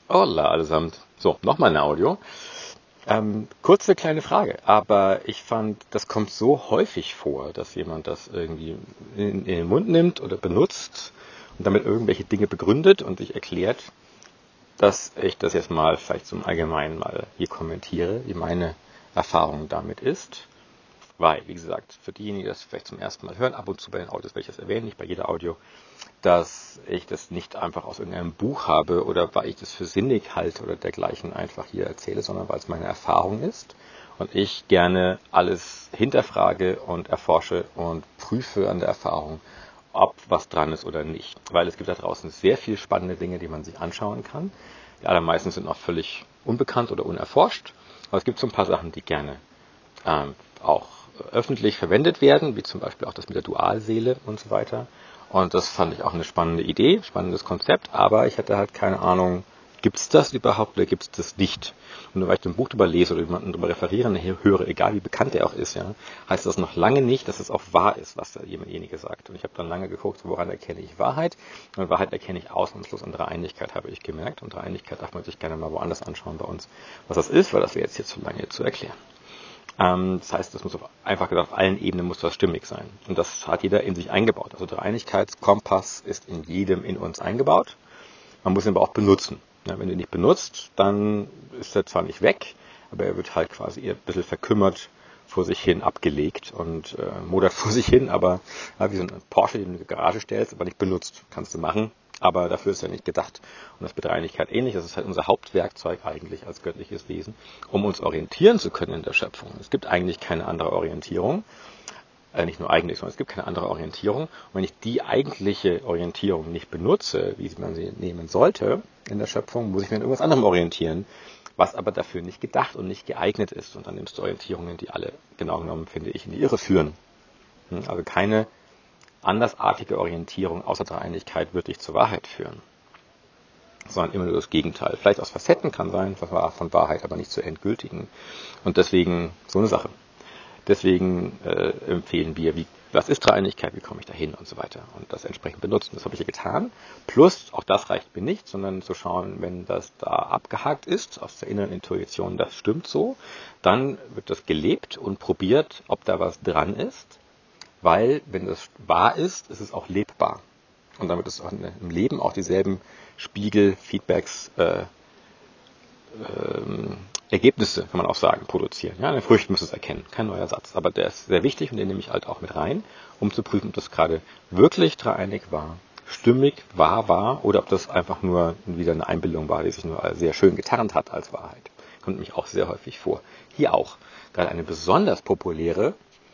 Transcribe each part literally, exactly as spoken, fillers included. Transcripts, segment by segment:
Hola allesamt. So, nochmal ein Audio. Ähm, kurze kleine Frage, aber ich fand, das kommt so häufig vor, dass jemand das irgendwie in, in den Mund nimmt oder benutzt und damit irgendwelche Dinge begründet und sich erklärt, dass ich das jetzt mal vielleicht zum Allgemeinen mal hier kommentiere, wie meine Erfahrung damit ist. Weil, wie gesagt, für diejenigen, die das vielleicht zum ersten Mal hören, ab und zu bei den Audios werde ich das erwähnen, nicht bei jeder Audio, dass ich das nicht einfach aus irgendeinem Buch habe oder weil ich das für sinnig halte oder dergleichen einfach hier erzähle, sondern weil es meine Erfahrung ist und ich gerne alles hinterfrage und erforsche und prüfe an der Erfahrung, ob was dran ist oder nicht. Weil es gibt da draußen sehr viele spannende Dinge, die man sich anschauen kann. Die allermeisten sind noch völlig unbekannt oder unerforscht, aber es gibt so ein paar Sachen, die gerne ähm, auch öffentlich verwendet werden, wie zum Beispiel auch das mit der Dualseele und so weiter. Und das fand ich auch eine spannende Idee, spannendes Konzept, aber ich hatte halt keine Ahnung, gibt es das überhaupt oder gibt es das nicht? Und nur weil ich ein Buch darüber lese oder jemanden darüber referieren höre, egal wie bekannt er auch ist, ja, heißt das noch lange nicht, dass es auch wahr ist, was derjenige sagt. Und ich habe dann lange geguckt, woran erkenne ich Wahrheit? Und Wahrheit erkenne ich ausnahmslos an Dreieinigkeit, habe ich gemerkt. Und Dreieinigkeit darf man sich gerne mal woanders anschauen bei uns, was das ist, weil das wäre jetzt hier zu lange zu erklären. Das heißt, das muss auf, einfach gesagt, auf allen Ebenen muss das stimmig sein. Und das hat jeder in sich eingebaut. Also der Dreieinigkeitskompass ist in jedem in uns eingebaut. Man muss ihn aber auch benutzen. Ja, wenn du ihn nicht benutzt, dann ist er zwar nicht weg, aber er wird halt quasi eher ein bisschen verkümmert vor sich hin abgelegt und äh, modert vor sich hin, aber ja, wie so ein Porsche, den du in die Garage stellst, aber nicht benutzt. Kannst du machen, aber dafür ist er nicht gedacht. Und das ist mit Dreieinigkeit ähnlich. Das ist halt unser Hauptwerkzeug eigentlich als göttliches Wesen, um uns orientieren zu können in der Schöpfung. Es gibt eigentlich keine andere Orientierung. Äh, nicht nur eigentlich, sondern es gibt keine andere Orientierung. Und wenn ich die eigentliche Orientierung nicht benutze, wie man sie nehmen sollte in der Schöpfung, muss ich mich an irgendwas anderem orientieren, was aber dafür nicht gedacht und nicht geeignet ist. Und dann nimmst du Orientierungen, die alle, genau genommen, finde ich, in die Irre führen. Also keine andersartige Orientierung außer Dreieinigkeit wird dich zur Wahrheit führen, sondern immer nur das Gegenteil. Vielleicht aus Facetten kann sein, von Wahrheit, aber nicht zur endgültigen. Und deswegen so eine Sache. Deswegen äh, empfehlen wir, wie, was ist Dreieinigkeit, wie komme ich da hin und so weiter. Und das entsprechend benutzen. Das habe ich ja getan. Plus, auch das reicht mir nicht, sondern zu schauen, wenn das da abgehakt ist, aus der inneren Intuition, das stimmt so, dann wird das gelebt und probiert, ob da was dran ist. Weil, wenn das wahr ist, ist es auch lebbar. Und damit ist es auch im Leben auch dieselben Spiegel, Feedbacks, äh, ähm, Ergebnisse, kann man auch sagen, produzieren. Ja, in den Früchten müsst ihr es erkennen. Kein neuer Satz. Aber der ist sehr wichtig und den nehme ich halt auch mit rein, um zu prüfen, ob das gerade wirklich dreieinig war, stimmig, wahr war oder ob das einfach nur wieder eine Einbildung war, die sich nur sehr schön getarnt hat als Wahrheit. Kommt nämlich auch sehr häufig vor. Hier auch. Gerade eine besonders populäre,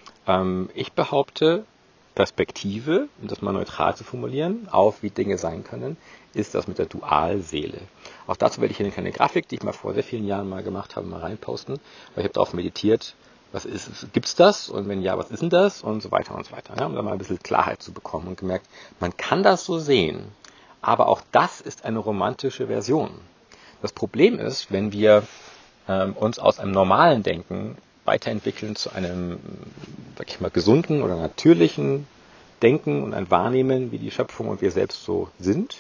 ähm, ich behaupte, Perspektive, um das mal neutral zu formulieren, auf wie Dinge sein können, ist das mit der Dualseele. Auch dazu werde ich hier eine kleine Grafik, die ich mal vor sehr vielen Jahren mal gemacht habe, mal reinposten, weil ich habe darauf meditiert, was ist, gibt's das? Und wenn ja, was ist denn das? Und so weiter und so weiter. Ja, um da mal ein bisschen Klarheit zu bekommen und gemerkt, man kann das so sehen, aber auch das ist eine romantische Version. Das Problem ist, wenn wir ähm, uns aus einem normalen Denken weiterentwickeln zu einem, sag ich mal, gesunden oder natürlichen Denken und ein Wahrnehmen, wie die Schöpfung und wir selbst so sind,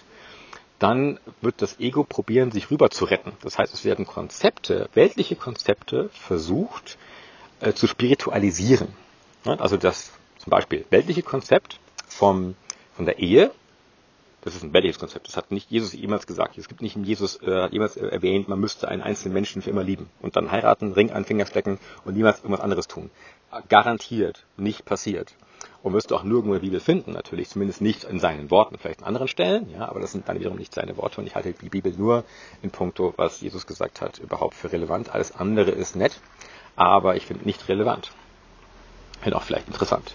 dann wird das Ego probieren, sich rüber zu retten. Das heißt, es werden Konzepte, weltliche Konzepte versucht äh, zu spiritualisieren. Ja, also das zum Beispiel weltliche Konzept vom, von der Ehe, das ist ein weltliches Konzept. Das hat nicht Jesus jemals gesagt. Es gibt nicht in Jesus äh, jemals erwähnt, man müsste einen einzelnen Menschen für immer lieben und dann heiraten, Ring an den Finger stecken und niemals irgendwas anderes tun. Garantiert nicht passiert. Und wirst du auch nirgendwo in der Bibel finden, natürlich, zumindest nicht in seinen Worten, vielleicht an anderen Stellen, ja, aber das sind dann wiederum nicht seine Worte und ich halte die Bibel nur in puncto, was Jesus gesagt hat, überhaupt für relevant. Alles andere ist nett, aber ich finde nicht relevant. Finde auch vielleicht interessant.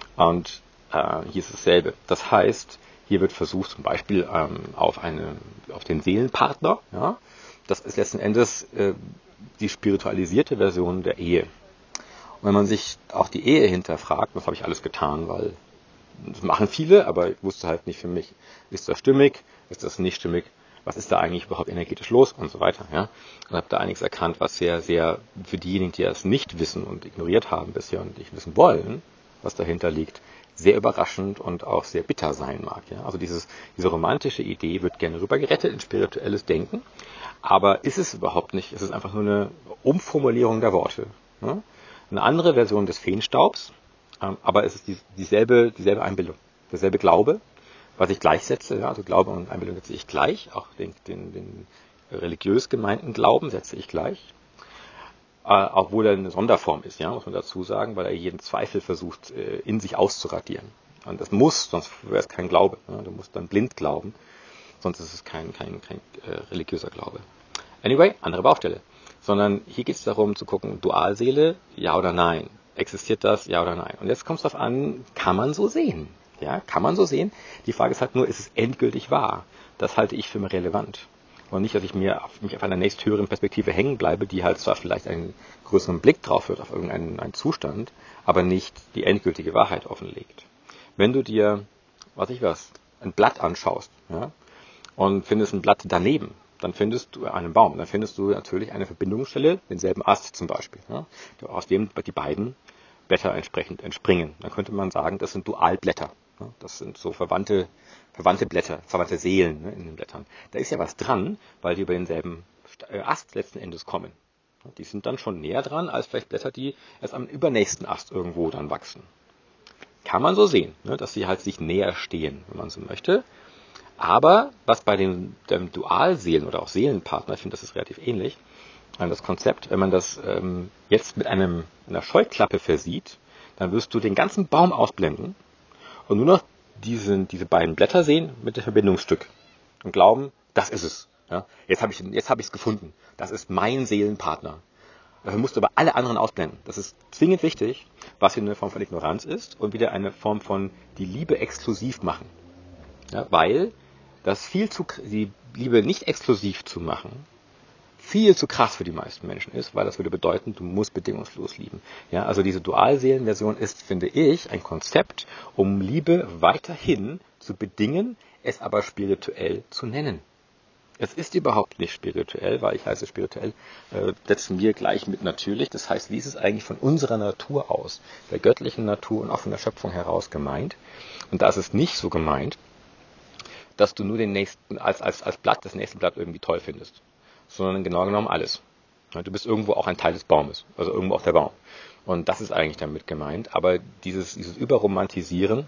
Und äh, hier ist dasselbe. Das heißt, hier wird versucht, zum Beispiel ähm, auf, eine, auf den Seelenpartner, ja, das ist letzten Endes äh, die spiritualisierte Version der Ehe. Und wenn man sich auch die Ehe hinterfragt, das habe ich alles getan, weil das machen viele, aber ich wusste halt nicht für mich, ist das stimmig, ist das nicht stimmig, was ist da eigentlich überhaupt energetisch los und so weiter. Ja? Und habe da einiges erkannt, was sehr, sehr für diejenigen, die das nicht wissen und ignoriert haben bisher und nicht wissen wollen, was dahinter liegt, sehr überraschend und auch sehr bitter sein mag. Ja? Also dieses, diese romantische Idee wird gerne rübergerettet in spirituelles Denken, Aber ist es überhaupt nicht. Es ist einfach nur eine Umformulierung der Worte. Ne? Eine andere Version des Feenstaubs, ähm, aber es ist die, dieselbe, dieselbe Einbildung, derselbe Glaube, was ich gleichsetze. Ja? Also Glaube und Einbildung setze ich gleich. Auch den, den, den religiös gemeinten Glauben setze ich gleich. Äh, obwohl er eine Sonderform ist, ja, muss man dazu sagen, weil er jeden Zweifel versucht, äh, in sich auszuradieren. Und das muss, sonst wäre es kein Glaube. Ja? Du musst dann blind glauben, sonst ist es kein, kein, kein äh, religiöser Glaube. Anyway, andere Baustelle. Sondern hier geht es darum zu gucken, Dualseele, ja oder nein. Existiert das, ja oder nein? Und jetzt kommt es darauf an, kann man so sehen? Ja, kann man so sehen? Die Frage ist halt nur, ist es endgültig wahr? Das halte ich für relevant. Und nicht, dass ich mir auf, mich auf einer nächsthöheren Perspektive hängen bleibe, die halt zwar vielleicht einen größeren Blick drauf wird auf irgendeinen einen Zustand, aber nicht die endgültige Wahrheit offenlegt. Wenn du dir, was ich was, ein Blatt anschaust, ja, und findest ein Blatt daneben, dann findest du einen Baum, dann findest du natürlich eine Verbindungsstelle, denselben Ast zum Beispiel, ja, aus dem die beiden Blätter entsprechend entspringen. Dann könnte man sagen, das sind Dualblätter. Ja, das sind so verwandte verwandte Blätter, verwandte Seelen, ne, in den Blättern. Da ist ja was dran, weil die über denselben Ast letzten Endes kommen. Die sind dann schon näher dran als vielleicht Blätter, die erst am übernächsten Ast irgendwo dann wachsen. Kann man so sehen, ne, dass sie halt sich näher stehen, wenn man so möchte. Aber was bei den, den Dualseelen oder auch Seelenpartner, ich finde, das ist relativ ähnlich, das Konzept, wenn man das ähm, jetzt mit einem, einer Scheuklappe versieht, dann wirst du den ganzen Baum ausblenden und nur noch diesen, diese beiden Blätter sehen mit dem Verbindungsstück und glauben, das ist es. Ja, jetzt habe ich jetzt habe ich es gefunden. Das ist mein Seelenpartner. Dafür musst du aber alle anderen ausblenden. Das ist zwingend wichtig, was hier eine Form von Ignoranz ist und wieder eine Form von die Liebe exklusiv machen. Ja, weil das viel zu, die Liebe nicht exklusiv zu machen, viel zu krass für die meisten Menschen ist, weil das würde bedeuten, du musst bedingungslos lieben. Ja, also diese Dualseelenversion ist, finde ich, ein Konzept, um Liebe weiterhin zu bedingen, es aber spirituell zu nennen. Es ist überhaupt nicht spirituell, weil ich heiße spirituell, äh, setzen wir gleich mit natürlich. Das heißt, wie ist es eigentlich von unserer Natur aus, der göttlichen Natur und auch von der Schöpfung heraus gemeint? Und da ist es nicht so gemeint, dass du nur den nächsten, als, als, als Blatt, das nächste Blatt irgendwie toll findest, sondern genau genommen alles. Du bist irgendwo auch ein Teil des Baumes, also irgendwo auch der Baum. Und das ist eigentlich damit gemeint. Aber dieses, dieses Überromantisieren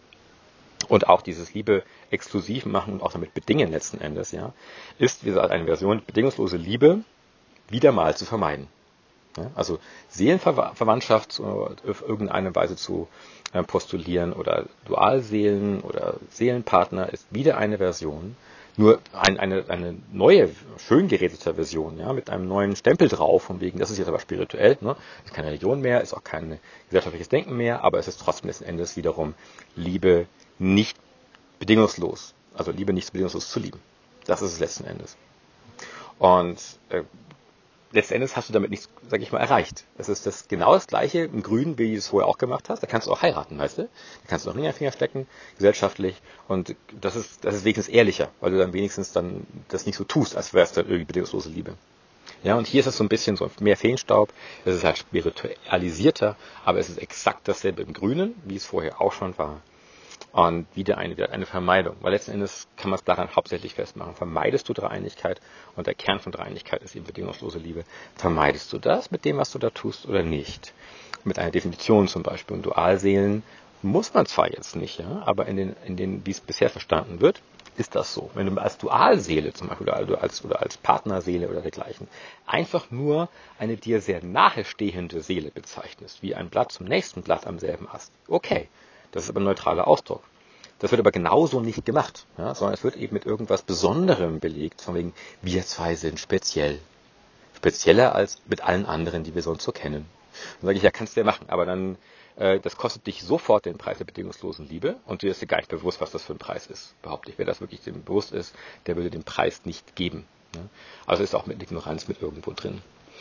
und auch dieses Liebe exklusiv machen und auch damit bedingen letzten Endes, ja, ist, wie gesagt, eine Version, bedingungslose Liebe wieder mal zu vermeiden. Ja, also Seelenverwandtschaft auf irgendeine Weise zu äh, postulieren oder Dualseelen oder Seelenpartner ist wieder eine Version, nur ein, eine, eine neue, schön geredete Version, ja, mit einem neuen Stempel drauf, von wegen, das ist jetzt aber spirituell, ne? Ist keine Religion mehr, ist auch kein gesellschaftliches Denken mehr, aber es ist trotzdem letzten Endes wiederum Liebe nicht bedingungslos, also Liebe nicht bedingungslos zu lieben. Das ist es letzten Endes. Und äh, letzten Endes hast du damit nichts, sag ich mal, erreicht. Es ist das genau das Gleiche im Grün, wie du es vorher auch gemacht hast. Da kannst du auch heiraten, weißt du? Da kannst du auch Ring an den Finger stecken, gesellschaftlich. Und das ist, das ist wenigstens ehrlicher, weil du dann wenigstens dann das nicht so tust, als wäre es dann irgendwie bedingungslose Liebe. Ja, und hier ist es so ein bisschen so mehr Feenstaub. Es ist halt spiritualisierter, aber es ist exakt dasselbe im Grünen, wie es vorher auch schon war. Und wieder eine, wieder eine Vermeidung. Weil letzten Endes kann man es daran hauptsächlich festmachen. Vermeidest du Dreieinigkeit? Und der Kern von Dreieinigkeit ist eben bedingungslose Liebe. Vermeidest du das mit dem, was du da tust, oder nicht? Mit einer Definition zum Beispiel. Und Dualseelen muss man zwar jetzt nicht, ja, aber in den, in den, wie es bisher verstanden wird, ist das so. Wenn du als Dualseele zum Beispiel oder als, oder als Partnerseele oder dergleichen einfach nur eine dir sehr nahestehende Seele bezeichnest, wie ein Blatt zum nächsten Blatt am selben Ast, okay. Das ist aber ein neutraler Ausdruck. Das wird aber genauso nicht gemacht, ja, sondern es wird eben mit irgendwas Besonderem belegt, von wegen, wir zwei sind speziell. Spezieller als mit allen anderen, die wir sonst so kennen. Dann sage ich, ja, kannst du ja machen, aber dann, äh, das kostet dich sofort den Preis der bedingungslosen Liebe und dir ist dir gar nicht bewusst, was das für ein Preis ist. Behaupte ich, wer das wirklich dem bewusst ist, der würde den Preis nicht geben. Ja. Also ist auch mit Ignoranz mit irgendwo drin.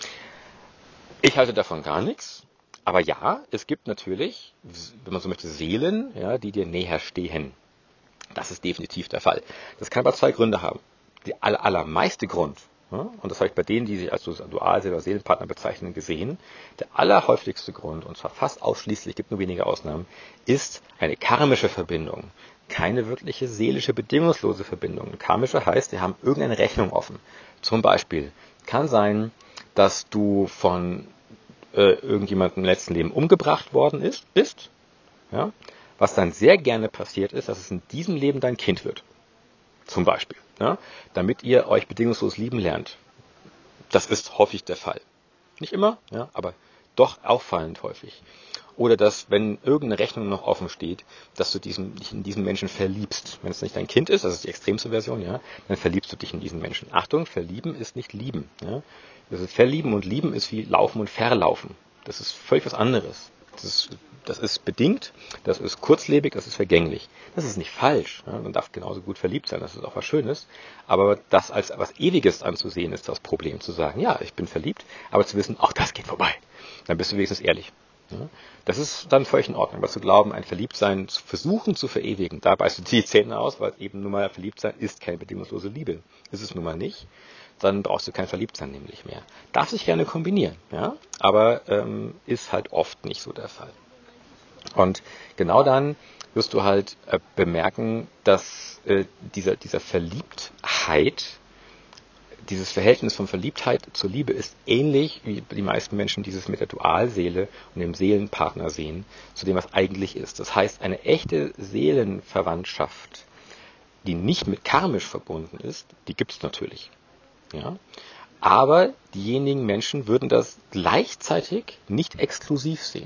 Ich halte davon gar nichts. Aber ja, es gibt natürlich, wenn man so möchte, Seelen, ja, die dir näher stehen. Das ist definitiv der Fall. Das kann aber zwei Gründe haben. Der aller, allermeiste Grund, ja, und das habe ich bei denen, die sich als Dualseele oder Seelenpartner bezeichnen, gesehen, der allerhäufigste Grund, und zwar fast ausschließlich, gibt nur wenige Ausnahmen, ist eine karmische Verbindung keine wirkliche seelische, bedingungslose Verbindung. Karmische heißt, wir haben irgendeine Rechnung offen. Zum Beispiel kann sein, dass du von äh, irgendjemandem im letzten Leben umgebracht worden ist, bist, ja, was dann sehr gerne passiert ist, dass es in diesem Leben dein Kind wird. Zum Beispiel, ja, damit ihr euch bedingungslos lieben lernt. Das ist häufig der Fall. Nicht immer, ja, aber doch auffallend häufig. Oder dass, wenn irgendeine Rechnung noch offen steht, dass du diesen, dich in diesen Menschen verliebst. Wenn es nicht dein Kind ist, das ist die extremste Version, ja, dann verliebst du dich in diesen Menschen. Achtung, verlieben ist nicht lieben. Ja. Das ist Verlieben und Lieben ist wie Laufen und Verlaufen. Das ist völlig was anderes. Das ist, das ist bedingt, das ist kurzlebig, das ist vergänglich. Das ist nicht falsch. Ja. Man darf genauso gut verliebt sein, das ist auch was Schönes. Aber das als was Ewiges anzusehen, ist das Problem. Zu sagen, ja, ich bin verliebt, aber zu wissen, auch das geht vorbei. Dann bist du wenigstens ehrlich. Ja, das ist dann völlig in Ordnung, aber zu glauben, ein Verliebtsein zu versuchen zu verewigen, da beißt du die Zähne aus, weil eben nun mal Verliebtsein ist keine bedingungslose Liebe. Ist es nun mal nicht, dann brauchst du kein Verliebtsein nämlich mehr. Darf sich gerne kombinieren, ja, aber ähm, ist halt oft nicht so der Fall. Und genau dann wirst du halt äh, bemerken, dass äh, dieser, dieser Verliebtheit, dieses Verhältnis von Verliebtheit zur Liebe ist ähnlich, wie die meisten Menschen dieses mit der Dualseele und dem Seelenpartner sehen, zu dem, was eigentlich ist. Das heißt, eine echte Seelenverwandtschaft, die nicht mit karmisch verbunden ist, die gibt es natürlich. Ja? Aber diejenigen Menschen würden das gleichzeitig nicht exklusiv sehen.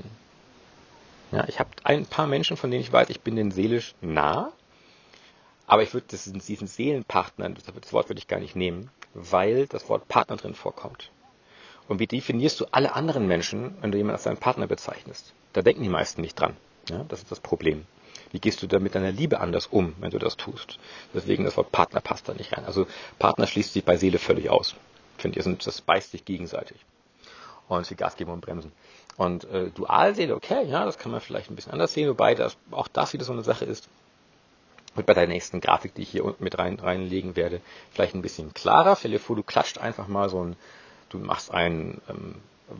Ja, ich habe ein paar Menschen, von denen ich weiß, ich bin denen seelisch nah, aber ich würde diesen Seelenpartner, das Wort würde ich gar nicht nehmen, weil das Wort Partner drin vorkommt. Und wie definierst du alle anderen Menschen, wenn du jemanden als deinen Partner bezeichnest? Da denken die meisten nicht dran. Ja, das ist das Problem. Wie gehst du da mit deiner Liebe anders um, wenn du das tust? Deswegen das Wort Partner passt da nicht rein. Also Partner schließt sich bei Seele völlig aus. Finde ich, das beißt sich gegenseitig. Und viel Gas geben und bremsen. Und äh, Dualseele, okay, ja, das kann man vielleicht ein bisschen anders sehen, wobei das, auch das wieder so eine Sache ist, wird bei der nächsten Grafik, die ich hier unten mit rein, reinlegen werde, vielleicht ein bisschen klarer. Stell dir vor, du klatscht einfach mal so ein, du machst einen ähm,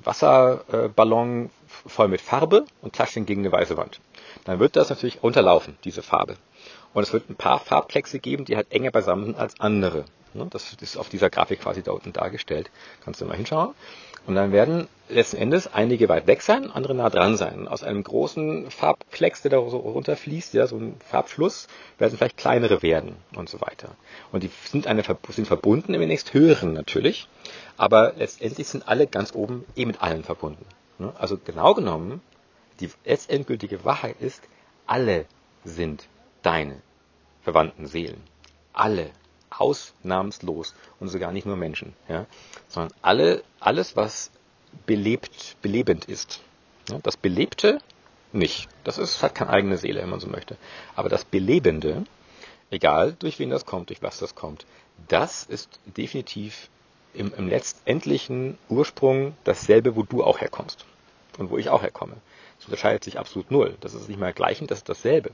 Wasserballon voll mit Farbe und klatscht ihn gegen eine weiße Wand. Dann wird das natürlich unterlaufen, diese Farbe. Und es wird ein paar Farbplexe geben, die halt enger beisammen sind als andere. Das ist auf dieser Grafik quasi da unten dargestellt. Kannst du mal hinschauen. Und dann werden letzten Endes einige weit weg sein, andere nah dran sein. Aus einem großen Farbplex, der da so runterfließt, ja, so ein Farbfluss, werden vielleicht kleinere werden und so weiter. Und die sind, eine, sind verbunden im nächst höheren natürlich, aber letztendlich sind alle ganz oben eh mit allen verbunden. Also genau genommen, die letztendgültige Wahrheit ist, alle sind deine verwandten Seelen. Alle. Ausnahmslos. Und sogar nicht nur Menschen, ja, sondern alle, alles, was belebt, belebend ist. Ja, das Belebte nicht. Das ist, hat keine eigene Seele, wenn man so möchte. Aber das Belebende, egal durch wen das kommt, durch was das kommt, das ist definitiv im, im letztendlichen Ursprung dasselbe, wo du auch herkommst. Und wo ich auch herkomme. Es unterscheidet sich absolut null. Das ist nicht mal gleichend, das ist dasselbe.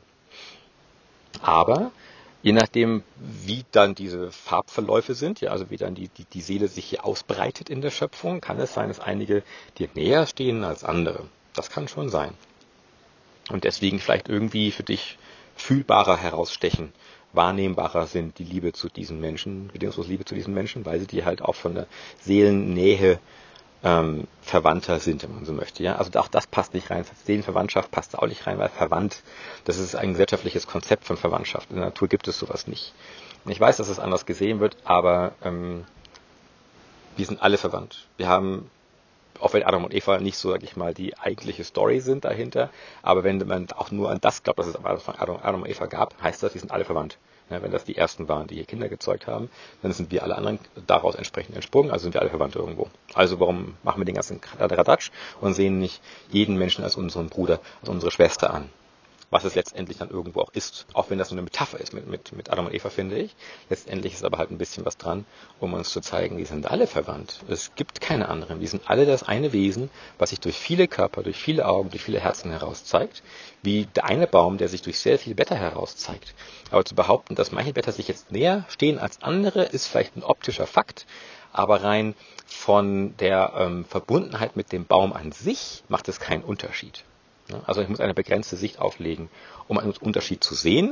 Aber je nachdem, wie dann diese Farbverläufe sind, ja, also wie dann die, die, die Seele sich hier ausbreitet in der Schöpfung, kann es sein, dass einige dir näher stehen als andere. Das kann schon sein. Und deswegen vielleicht irgendwie für dich fühlbarer herausstechen, wahrnehmbarer sind die Liebe zu diesen Menschen, bedingungslose Liebe zu diesen Menschen, weil sie dir halt auch von der Seelennähe ähm, verwandter sind, wenn man so möchte. Ja? Also auch das passt nicht rein. Seelenverwandtschaft passt auch nicht rein, weil verwandt, das ist ein gesellschaftliches Konzept von Verwandtschaft. In der Natur gibt es sowas nicht. Ich weiß, dass es anders gesehen wird, aber ähm, wir sind alle verwandt. Wir haben, auch wenn Adam und Eva nicht so, sag ich mal, die eigentliche Story sind dahinter, aber wenn man auch nur an das glaubt, dass es am Anfang Adam, Adam und Eva gab, heißt das, wir sind alle verwandt. Ja, wenn das die ersten waren, die hier Kinder gezeugt haben, dann sind wir alle anderen daraus entsprechend entsprungen, also sind wir alle Verwandte irgendwo. Also warum machen wir den ganzen Radatsch und sehen nicht jeden Menschen als unseren Bruder, als unsere Schwester an? Was es letztendlich dann irgendwo auch ist, auch wenn das nur eine Metapher ist mit, mit, mit Adam und Eva, finde ich. Letztendlich ist aber halt ein bisschen was dran, um uns zu zeigen, die sind alle verwandt. Es gibt keine anderen. Die sind alle das eine Wesen, was sich durch viele Körper, durch viele Augen, durch viele Herzen heraus zeigt, wie der eine Baum, der sich durch sehr viele Blätter heraus zeigt. Aber zu behaupten, dass manche Blätter sich jetzt näher stehen als andere, ist vielleicht ein optischer Fakt, aber rein von der ähm, Verbundenheit mit dem Baum an sich macht es keinen Unterschied. Also ich muss eine begrenzte Sicht auflegen, um einen Unterschied zu sehen.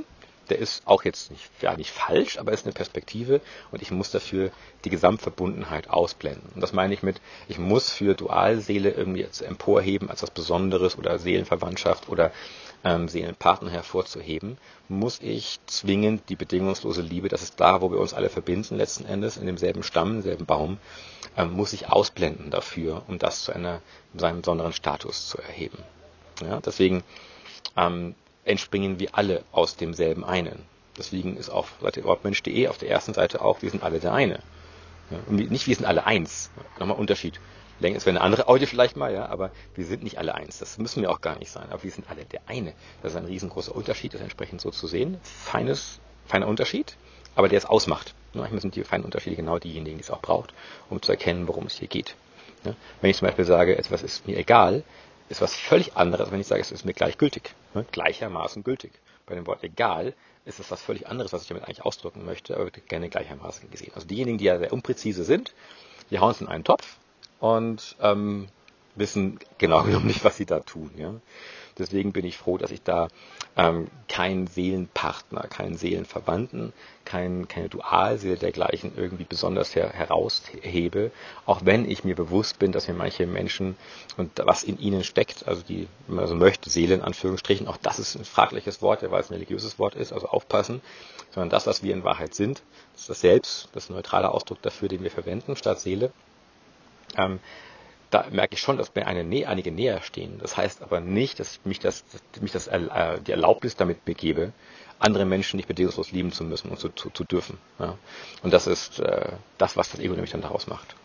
der ist auch jetzt nicht, ja, nicht falsch, aber ist eine Perspektive und ich muss dafür die Gesamtverbundenheit ausblenden. Und das meine ich mit, ich muss für Dualseele irgendwie jetzt emporheben als was Besonderes oder Seelenverwandtschaft oder ähm, Seelenpartner hervorzuheben, muss ich zwingend die bedingungslose Liebe, das ist da, wo wir uns alle verbinden letzten Endes, in demselben Stamm, im selben Baum, ähm, muss ich ausblenden dafür, um das zu einer, seinem besonderen Status zu erheben. Ja, deswegen ähm, entspringen wir alle aus demselben einen. Deswegen ist auf Seite ortmensch punkt de auf der ersten Seite auch, wir sind alle der eine. Ja, und nicht, wir sind alle eins. Nochmal Unterschied. Es wäre eine andere Audio vielleicht mal, ja, aber wir sind nicht alle eins. Das müssen wir auch gar nicht sein. Aber wir sind alle der eine. Das ist ein riesengroßer Unterschied, das entsprechend so zu sehen. Feines, feiner Unterschied, aber der es ausmacht. Manchmal sind die feinen Unterschiede genau diejenigen, die es auch braucht, um zu erkennen, worum es hier geht. Ja, wenn ich zum Beispiel sage, etwas ist mir egal, ist was völlig anderes, wenn ich sage, es ist mir gleichgültig. Ne? Gleichermaßen gültig. Bei dem Wort egal ist es was völlig anderes, was ich damit eigentlich ausdrücken möchte, aber wird gerne gleichermaßen gesehen. Also diejenigen, die ja sehr unpräzise sind, die hauen es in einen Topf und ähm, wissen genau genommen nicht, was sie da tun. Ja? Deswegen bin ich froh, dass ich da ähm, keinen Seelenpartner, keinen Seelenverwandten, kein, keine Dualseele dergleichen irgendwie besonders her, heraushebe, auch wenn ich mir bewusst bin, dass mir manche Menschen und was in ihnen steckt, also die, wenn man so möchte, Seele in Anführungsstrichen, auch das ist ein fragliches Wort, weil es ein religiöses Wort ist, also aufpassen, sondern das, was wir in Wahrheit sind, das ist das Selbst, das ist ein neutraler Ausdruck dafür, den wir verwenden, statt Seele. Ähm, da merke ich schon, dass mir eine, Nä- einige näher stehen. Das heißt aber nicht, dass mich das, dass mich das äh, die Erlaubnis damit begebe, andere Menschen nicht bedingungslos lieben zu müssen und zu, zu, zu dürfen. Ja. Und das ist äh, das, was das Ego nämlich dann daraus macht.